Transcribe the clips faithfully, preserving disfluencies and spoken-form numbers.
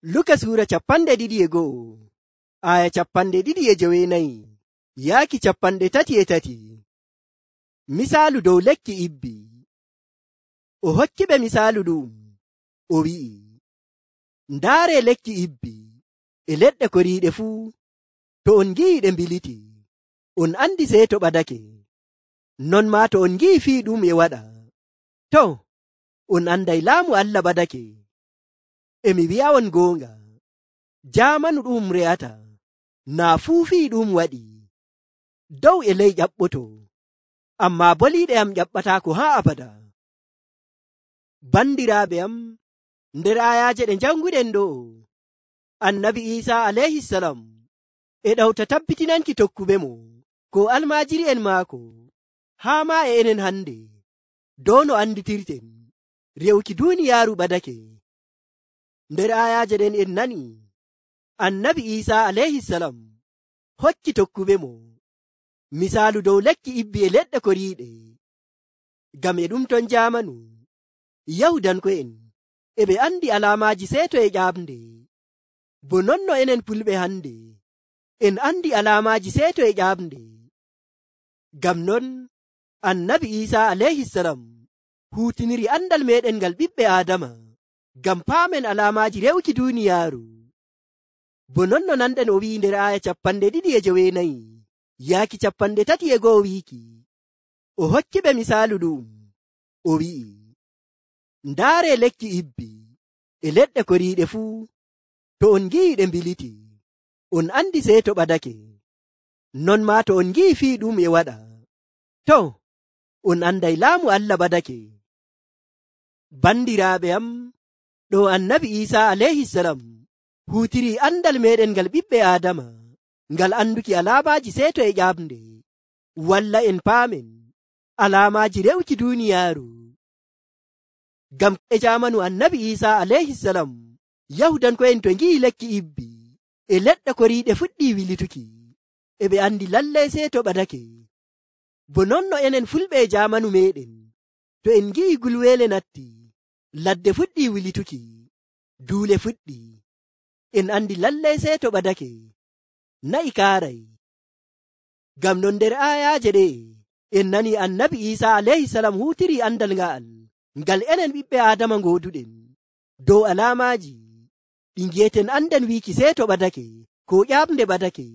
Luka Sura capanɗe ɗiɗi e go'o aya capanɗe ɗiɗi e jowenayi yaaki capanɗe tati e tati. Misaalu dow lekki ibbi. O hokki ɓe misaalu ɗum o wi'i, ndaare lekki ibbi e leɗɗe koriiɗe fuu, to on ngi'i ɗe mbiliti on andi sey to ɓadake. Non ma to on ngi'i fii ɗum e waɗa, to on anday laamu Allah ɓadake. Emi wi'awon goonga, jaamanu ɗum re'ata naa fuu fii ɗum waɗi. Dow e ley ƴaɓɓoto, amma boliiɗe am ƴaɓɓataako haa abada. Bandiraaɓe am, nder ayaaje ɗe janguɗen ɗo, annabi Iisa alayhi salam e ɗawta tabbitinanki tokkuɓe mo ko almaajiri en maako haa ma e enen hande dow no anditirten rewki duuniyaaru ɓadake. Nder ayaaje ɗen en nani annabi Iisa alayhi salam hokki tokkuɓe mo misaalu dow lekki ibbi e leɗɗe koriiɗe, ngam e ɗum ton jaamanu yahudanko'en e ɓe andi alaamaaji seeto e ƴaɓnde, bo nonno enen fulɓe hande en andi alaamaaji seeto e ƴaɓnde. Ngam non annabi Iisa alayhi salam huutiniri andal meɗen ngal ɓiɓɓe Aadama ngam paamen alaamaaji rewki duuniyaaru. Bo nonno nanɗen o wi'i nder aya capanɗe ɗiɗi e jowenayi yaaki capanɗe tati e go'o wiiki, o hokki ɓe misaalu ɗum o wi'i, ndaare lekki ibbi e leɗɗe koriiɗe fuu, to on ngi'i ɗe mbiliti on andi sey to ɓadake. Non ma to on ngi'i fii ɗum e waɗa, to on anday laamu Allah ɓadake. Bandiraaɓe am, ɗo annabi Iisa alayhi salam huutiri andal meɗen ngal ɓiɓɓe Aadama ngal anduki alaamaaji seeto e ƴaɓnde, walla en paamen alaamaaji rewki duuniyaaru. Ngam e jaamanu annabi Iisa alayhi salam yahudanko'en to ngi'i lekki ibbi e leɗɗe koriiɗe fuɗɗi wilituki, e ɓe andi lallay seeto ɓadake. Bo nonno enen fulɓe e jaamanu meɗen to en ngi'i gulweele natti, ladde fuɗɗi wilituki, duule fuɗɗi, en andi lallay seeto ɓadake, na'i kaaray. Ngam non nder ayaaje ɗe en nani annabi Iisa alayhi salam huutiri andal nga'al ngal enen ɓiɓɓe Aadama ngoduɗen dow alaamaaji ɗi ngiyeten anden wiiki seeto ɓadake ko ƴaɓnde ɓadake.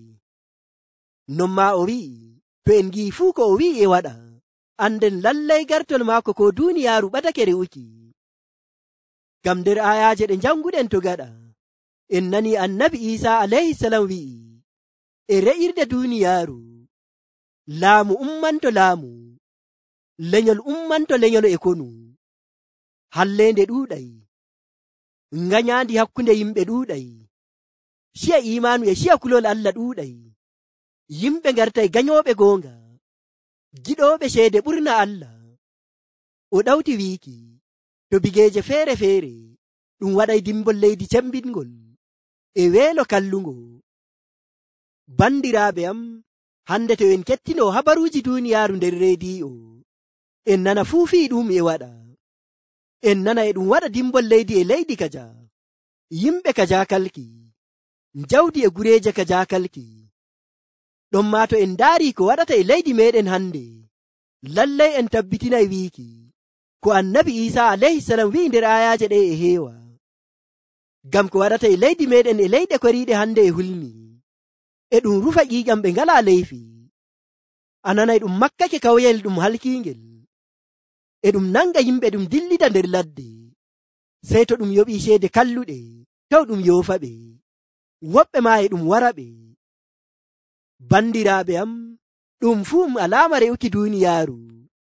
Non ma o wi'i to en ngi'i fuu ko o wi'i e waɗa, anden lallay gartol maako ko duuniyaaru ɓadake re'uki. Ngam nder ayaaje ɗe janguɗen to gaɗa en nani annabi Iisa alayhi salam wi'i, e re'irde duuniyaaru laamu ummanto laamu, lenyol ummanto lenyol e konu, halleende ɗuuɗay, ngañaandi hakkunde yimɓe ɗuuɗay, shiya imaanu e shiya kulol Allah ɗuuɗay, yimɓe ngartay gañooɓe goonga, giɗooɓe ceede ɓurna Allah. O ɗawti wiiki, to bigeeje feere feere ɗum waɗay dimbol leydi cembingol e weelo kallungo. Bandiraaɓe am, hande to en kettino habaruuji duuniyaaru nder reediyo, en nana fuu fii ɗum e waɗa, en nana e ɗum waɗa dimbol leydi e leydi kaja, yimɓe kaja kalki, jawdi e gureeje kaja kalki. Ɗon ma to en ndaari ko waɗata e leydi meɗen hande, lallay en tabbitinay wiiki ko annabi Iisa alayhi salam wi'i nder ayaaje ɗe e heewa. Ngam ko waɗata e leydi meɗen e leyɗe koriiɗe hande e hulmi, e ɗum rufa ƴiiƴam ɓe ngala leyfi. A nanay ɗum makkake kawyel ɗum halkiingel, e ɗum nanga yimɓe ɗum dillida nder ladde, sey to ɗum yoɓi ceede kalluɗe taw ɗum yoofa ɓe, woɓɓe ma e ɗum wara ɓe. Bandiraaɓe am, ɗum fuu um alaama rewki duuniyaaru,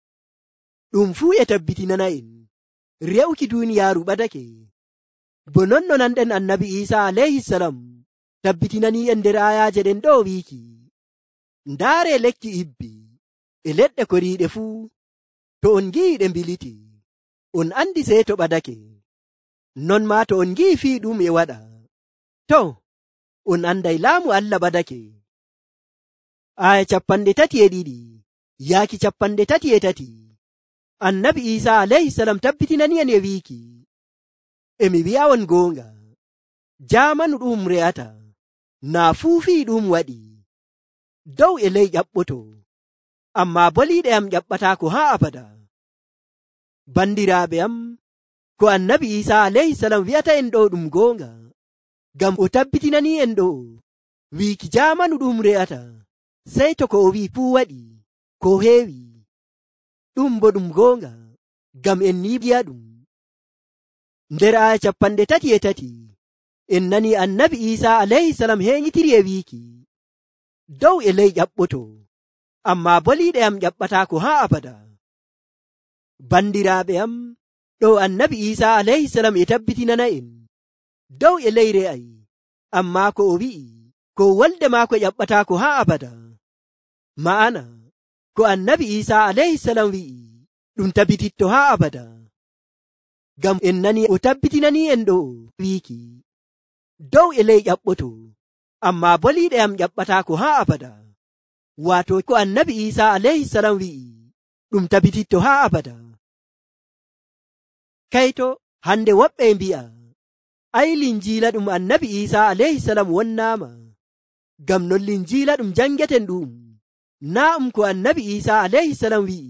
ɗum fuu e tabbitinana en rewki duuniyaaru ɓadake. Bo nonno nanɗen annabi Iisa alayhi salam tabbitinani en nder ayaaje ɗen ɗo wiiki, ndaare lekki ibbi e leɗɗe koriiɗe fuu, to on ngi'i ɗe mbiliti on andi seeto ɓadake. Non ma to on ngi'i fii ɗum e waɗa, to on anday laamu Allah ɓadake. Aya capanɗe tati e ɗiɗi yaaki capanɗe tati e tati. Annabi Iisa alayhi salam tabbitinani en e wiiki, emi wi'awon goonga, jamanu ɗum re'ata naa fuufii ɗum waɗi dow e ley ƴaɓɓoto ammaa boliiɗe am ƴaɓɓataako haa abada. Bandiraaɓe am, ko annabi Iisaa alayhisalam wi'ata en ɗo ɗum goonga, ngam o tabbitinani en ɗo wiiki jamanu ɗum re'ata sey to ko o wi'i fuu waɗi ko heewi. Ɗum bo ɗum goonga, ngam en ni wi'a ɗum. Nder aya capanɗe tati e tati en nani annabi Iisaa alayhisalam heeñitiri e wiiki dow e ley ƴaɓɓoto ammaa boliiɗe am ƴaɓɓataako haa abada. Bandiraaɓe am, ɗo annabi Iisaa alayhisalam e tabbitinana en dow e ley re'ay ammaa ko o wi'i ko wolde maako ƴaɓɓataako haa abada. Ma'ana ko annabi Iisaa alayhisalam wi'i ɗum tabbititto haa abada. Ngam en nani o tabbitinani en ɗo wiiki dow e ley ƴaɓɓoto ammaa boliiɗe am ƴaɓɓataako haa abada. Waato ko annabi Iisaa alayhisalam wi'i ɗum tabbititto haa abada. Kayto hande woɓɓe mbi'a ay linjiila ɗum annabi Iisaa alayhisalam wonnaama, ngam non linjiila ɗum jangeten ɗum naa um ko annabi Iisaa alayhisalam wi'i.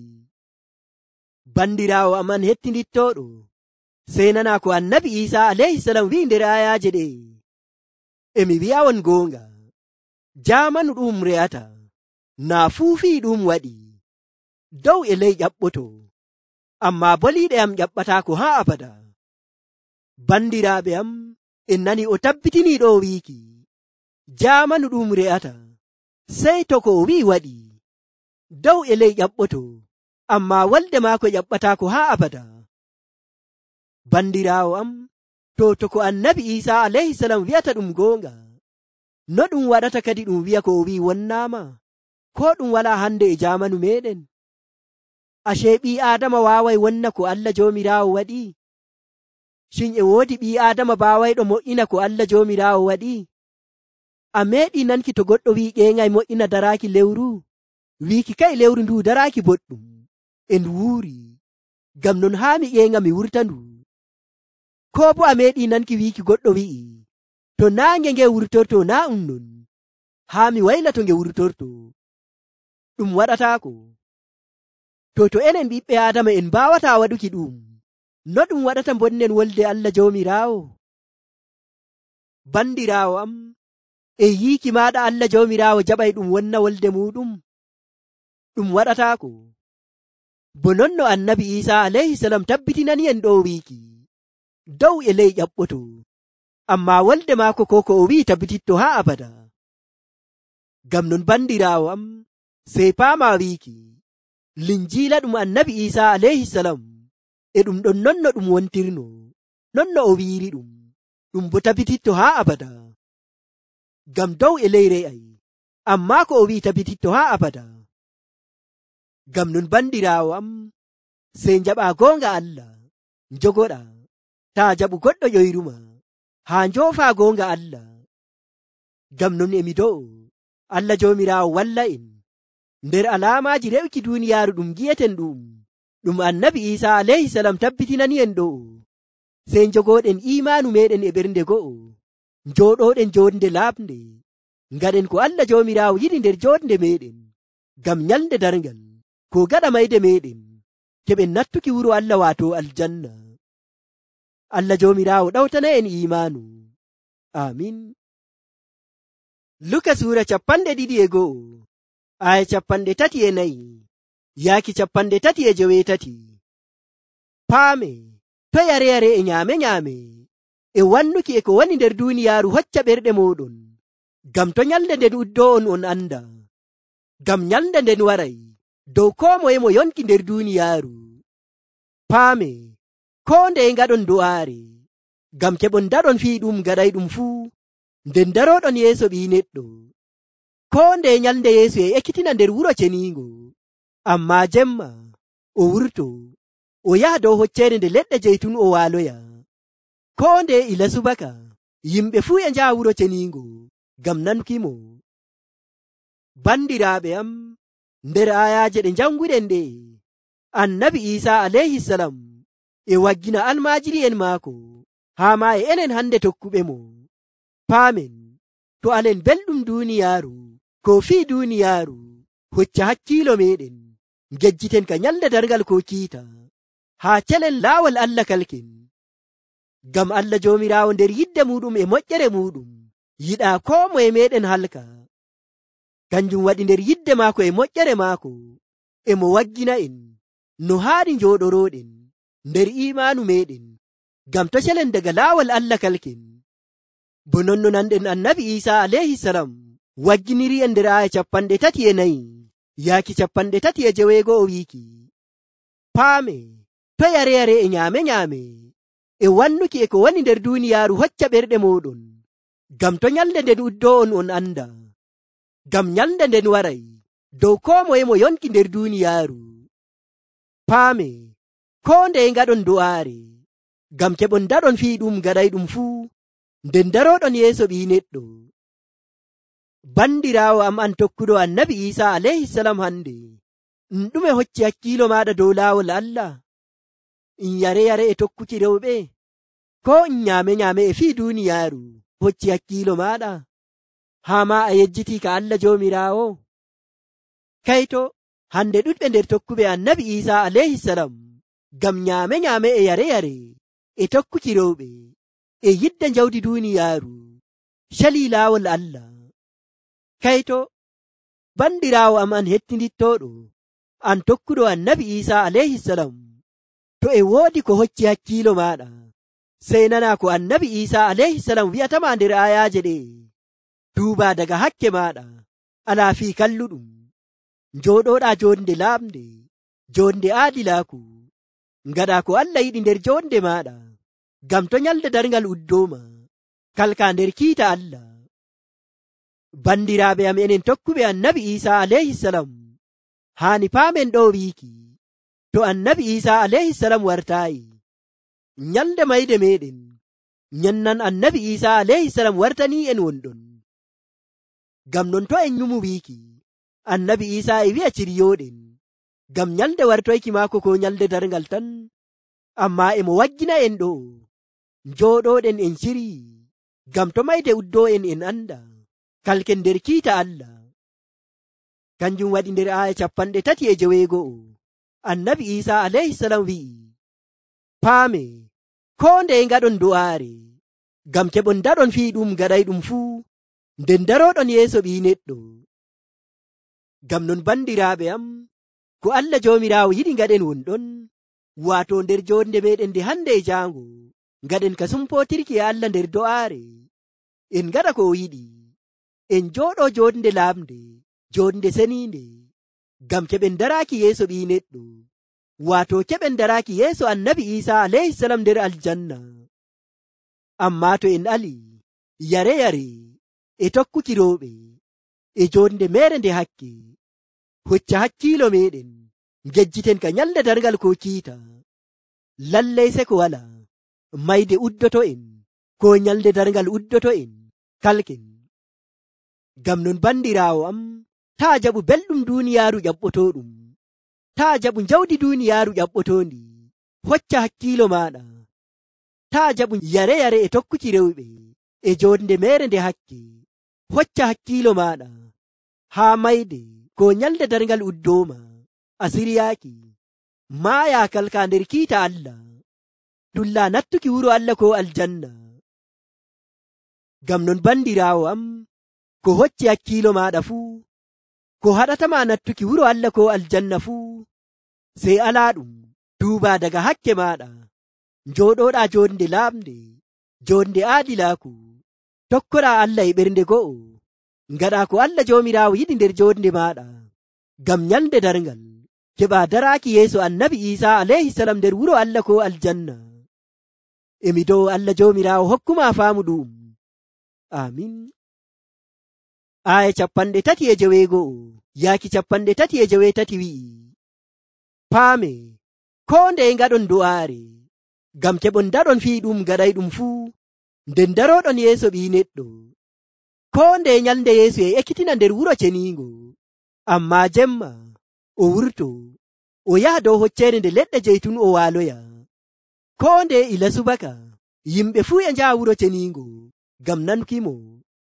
Bandiraawo am an hettindittoɗo, sey nana ko annabi Iisaa alayhisalam wi'i nder ayaaje ɗe. Emi wi'a on goonga, jamanu ɗum re'ata naa fuufii ɗum waɗi dow e ley ƴaɓɓoto ammaa boliiɗe am ƴaɓɓataako haa abada. Bandiraaɓe am, en nani o tabbitini ɗo wiiki jamanu ɗum re'ata sey to ko o wi'i waɗi dow e ley ƴaɓɓoto ammaa wolde maako ƴaɓɓataako haa abada. Bandiraawo am, to to ko annabi Iisaa alayhisalam wi'ata ɗum goonga, no ɗum waɗata kadi ɗum wi'a ko o wi'i wonnaama, ko ɗum wala hande e jamanu meɗen? Ashe ɓii Aadama waaway wonna ko Allah Joomiraawo waɗi? Shin e woodi ɓii Aadama baawayɗo mo'ina ko Allah Joomiraawo waɗi? A meeɗi nanki to goɗɗo wi'i ƴeeŋay mo'ina daraaki lewru, wiiki kay lewru ndu daraaki boɗɗum e ndu wuuri, ngam non haa mi ƴeeŋa mi wurta ndu. Ko bo a meeɗi nanki wiiki goɗɗo wi'i to naange nge wurtorto naa um non, haa mi wayla to nge wurtorto. Ɗum waɗataako. To to enen ɓiɓɓe Aadama en mbaawata waɗuki ɗum, no ɗum waɗata bonnen wolde Allah Joomiraawo? Bandiraawo am, e yiiki maaɗa Allah Joomiraawo jaɓay ɗum wonna wolde muɗum? Ɗum waɗataako. Bo non no annabi Iisaa alayhisalam tabbitinani en ɗo wiiki dow e ley ƴaɓɓoto ammaa wolde maako ko ko o wi'i tabbititto haa abada. Ngam non bandiraawo am, sey paama wiiki linjiila ɗum annabi Iisaa alayhisalam e ɗum ɗon non no ɗum wontirno, non no o wiiri ɗum, ɗum bo tabbititto haa abada. Ngam dow e ley re'ay ammaa ko o wi'i tabbititto haa abada. Ngam non bandiraawo am, sey njaɓa goonga Allah njogoɗa, taa jaɓu goɗɗo ƴoyruma, haa njoofa goonga Allah. Ngam non emi do'o Allah Joomiraawo walla en nder alaamaaji re'uki duuniyaaru ɗum gi'eten ɗum ɗum annabi Iisaa alayhisalam tabbitinani en ɗo, sey njogoɗen imaanu meɗen e ɓernde go'o, njooɗoɗen joonde laaɓnde, ngaɗen ko Allah Joomiraawo yiɗi nder joonde meɗen, ngam nyalde darngal ko gaɗa mayde meɗen, keɓen nattuki wuro Allah waato aljanna. Allah Joomiraawo ɗawtana en imaanu. Amin. Luka suura capanɗe ɗiɗi e go'o aya capanɗe tati e nayi yaaki capanɗe tati e joweetati. Paame, to yare yare e nyaame nyaame e wannuki e ko woni nder duuniyaaru hocca ɓerɗe moɗon, ngam to nyalde nden uddo on on anda, ngam nyalde nden waray dow ko moye mo yonki nder duuniyaaru. Paame, ko nde ngaɗon do'aare, ngam keɓon daɗon fii ɗum gaɗay ɗum fuu, nden daroɗon yeeso ɓii neɗɗo. Ko nde nyalde Yeesu e ekkitina nder wuro ceniingo, amma jemma o wurto o yaha dow hocceere nde leɗɗe jeytun o waaloya. Ko nde ila subaka yimɓe fuu e njaha wuro ceniingo ngam nankimo. Bandiraaɓe am, nder ayaaje ɗe janguɗen ɗe, annabi Iisaa alayhisalam e waggina almaajiri'en maako haa ma e enen hande tokkuɓe mo. paamen to alen belɗum duniyaaru ko fii duniyaaru hocca hakkiilo meɗen ngejjiten ka nyalde dargal ko kiita haa celen laawol Allah kalken gam Allah joomiraawo nder yidde muɗum e moƴƴere muɗum yiɗaa koo moye meɗen halka kanjum waɗi nder yidde maako e moƴƴere maako emo waggina en no haani njooɗoroɗen nder imaanu meɗen gam to celen daga laawol Allah kalken bo nonno nanɗen annabi Isa alayhi salam wagginiri en nder aya capanɗe tati e nayi yaaki capanɗe tati e jeweego o wiiki paame to yare yare e nyaame nyaame e wannuki e ko woni nder duniyaaru hocca ɓerɗe moɗon gam to nyalde nden uddo on on anda gam nyalde nden waray dow ko moye mo yonki nder duniyaaru paame ko nde ngaɗon do'aare gam keɓon daɗon fii ɗum gaɗay ɗum fuu nden daroɗon yeeso ɓii neɗɗo bandiraawo am an tokkuɗo annabi Isa alayhi salam hande ɗume hocci hakkiilo maɗa dow laawol Allah in yare yare e tokkuki rewɓe ko in nyaame nyaame e fii duniyaaru hocci hakkiilo maɗa haa ma a yejjiti ka Allah joomiraawo kayto hande ɗuɗɓe nder tokkuɓe annabi Isa alayhi salam gam nyaame nyaame e yare yare e tokkuki rewɓe e yidde jawdi duniyaaru cali laawol Allah kayto bandiraawo am an hettindittoɗo an tokkuɗo annabi Isa alayhi salam to e woodi ko hocci hakkiilo maɗa sey nana ko annabi Isa alayhi salam wi'atama nder ayaje ɗe duuba daga hakke maɗa ala fii kalluɗum njooɗoɗa jonde lamde jonde aadilaaku ngaɗa ko Allah yiɗi nder jonde maɗa gam to nyalde dargal uddoma kalka nder kiita Allah bandiraaɓe am enen tokkuɓe annabi Isa alayhi salam haani paamen ɗo wiiki to annabi Isa alayhi salam wartayi nyalde mayde meɗen nyannan annabi Isa alayhi salam wartani en wonɗon gam non to en nyumu wiiki annabi Isa e wi'a ciryoɗen gam nyalde wartoyki maako ko nyalde dargal tan amma emo waggina en ɗo njooɗoɗen en ciri gam to mayde uddo en en anda kalken nder kiita Allah kanjum waɗi nder aya capanɗe tati e jeweego'o annabi Isa alayhi salam wi'i paame ko nde ngaɗon do'aare gam keɓon daɗon fii ɗum gaɗay ɗum fuu nden daroɗon yeeso ɓii neɗɗo gam non bandiraaɓe am ko Allah joomiraawo yiɗi ngaɗen wonɗon waato nder jonde meɗen nde hande e jaango ngaɗen ka sumpotirki e Allah nder do'aare en ngaɗa ko o yiɗi en jooɗo jonde laamde jonde seniinde gam keɓen daraaki yeeso ɓii neɗɗo waato keɓen daraaki yeeso annabi Isa alayhi salam nder aljanna amma to en ali yare yare e tokkuki rewɓe e jonde mere nde hakke hocca hakkiilo meɗen ngejjiten ka nyalde dargal ko kiita lallay se ko wala mayde uddoto en ko nyalde dargal uddoto en kalken gam non bandiraawo am taa jaɓu belɗum duniyaaru ƴaɓɓotoɗum taa jaɓu jawdi duniyaaru ƴaɓɓotondi hocca hakkiilo maɗa taa jaɓu yare yare e tokkuki rewɓe e jonde mere nde hakke hocca hakkiilo maɗa haa mayde ko nyalde dargal uddoma asiriyaaki maaya kalka nder kiita Allah dulla nattuki wuro Allah ko aljanna gam non bandiraawo am ko hocci hakkiilo maɗa fuu ko haɗatama nattuki wuro Allah ko aljanna fuu sey alaa ɗum duuba daga hakke maɗa njooɗoɗa jonde laamde jonde aadilaaku tokkoɗa Allah e ɓernde go'o ngaɗa ko Allah joomiraawo yiɗi nder jonde maɗa gam nyalde dargal keɓa daraaki yeeso annabi Isa alayhi salam nder wuro Allah ko aljanna emi dow Allah joomiraawo hokkuma faamu ɗum amin aya capanɗe tati e jeweego'o yaaki capanɗe tati e jewe tati wi'i paame ko nde ngaɗon do'aare gam keɓon daɗon fii ɗum gaɗay ɗum fuu nden daroɗon yeeso ɓii neɗɗo ko nde nyalde yeeso e ekkitina nder wuro ceniingo amma jemma o wurto o yaha dow hocceere nde leɗɗe jeytun o waaloya ko nde ila subaka yimɓe fuu e njaha wuro ceniingo gamnan kimo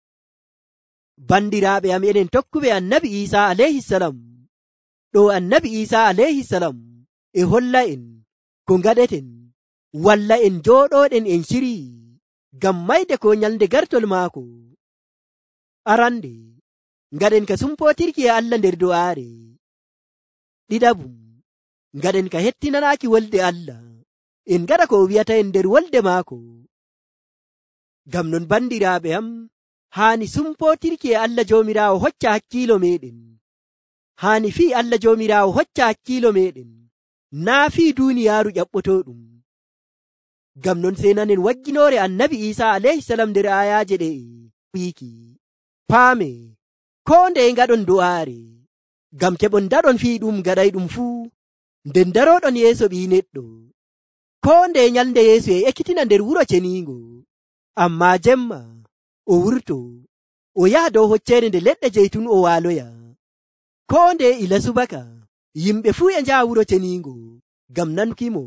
bandiraaɓe am enen tokkuɓe annabi Isa alayhi salam ɗo annabi Isa alayhi salam e holla en ko ngaɗeten walla en jooɗoɗen en shiri ngam mayde ko nyalde gartol maako. Arande ngaɗen ka sumpotirki e Allah nder do'aare. Ɗiɗabum ngaɗen ka hettinanaaki wolde Allah en ngaɗa ko o wi'ata en nder wolde maako. Ngam non bandiraaɓe am haani sumpotirki e Allah joomiraawo hocca hakkiilo meɗen. Haani fii Allah joomiraawo hocca hakkiilo meɗen naa fii duuniyaaru ƴaɓɓotoɗum. Ngam non sey nanen wagginoore annabi Isa alayhi salam nder ayaaje ɗe wiiki paame ko nde ngaɗon do'aare ngam keɓon daɗon fii ɗum gaɗay ɗum fuu nden daroɗon yeeso ɓii neɗɗo ko nde nyalde yeeso e ekkitina nder wuro ceniingo. Amma jemma o wurto o yaha dow hocceere nde leɗɗe jeytun o waaloya ko nde ila subaka yimɓe fuu e njaha wuro ceniingo ngam nankimo.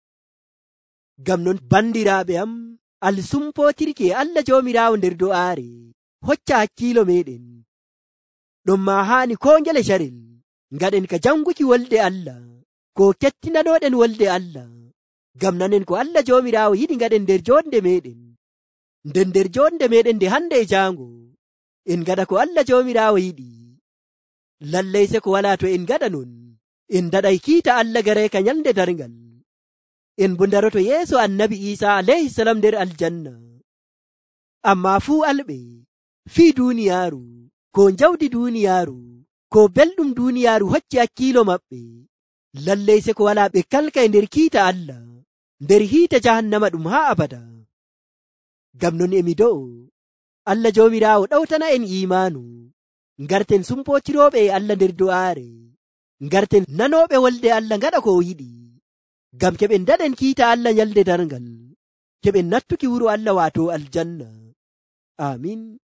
Ngam non bandiraaɓe am alsumpotirki e Allah joomiraawo nder do'aare hocca hakkiilo meɗen. ɗum ma haani ko ngele sharel ngaɗen ka janguki wolde Allah ko kettinanoɗen wolde Allah ngam nanen ko Allah joomiraawo yiɗi ngaɗen nder jonde meɗen. nden nder jonde meɗen nde hande e jaango en ngaɗa ko Allah joomiraawo yiɗi. lallay se ko wala to en ngaɗa non en daɗay kiita Allah garay ka nyalde darngal en bo daroto yeeso annabi Isa alayhi salam nder aljanna. Amma fuu alɓe fii duuniyaaru ko jawdi duuniyaaru ko belɗum duuniyaaru hocci hakkiilo maɓɓe lallay se ko wala ɓe kalka e nder kiita Allah nder hiite jahannama ɗum haa abada. Ngam non emi do'o Allah joomiraawo ɗawtana en imaanu ngarten sumpotirooɓe e Allah nder do'aare ngarten nanooɓe wolde Allah ngaɗa ko o yiɗi ngam keɓen daɗen kiita Allah nyalde darngal keɓen nattuki wuro Allah waato aljanna. Amin.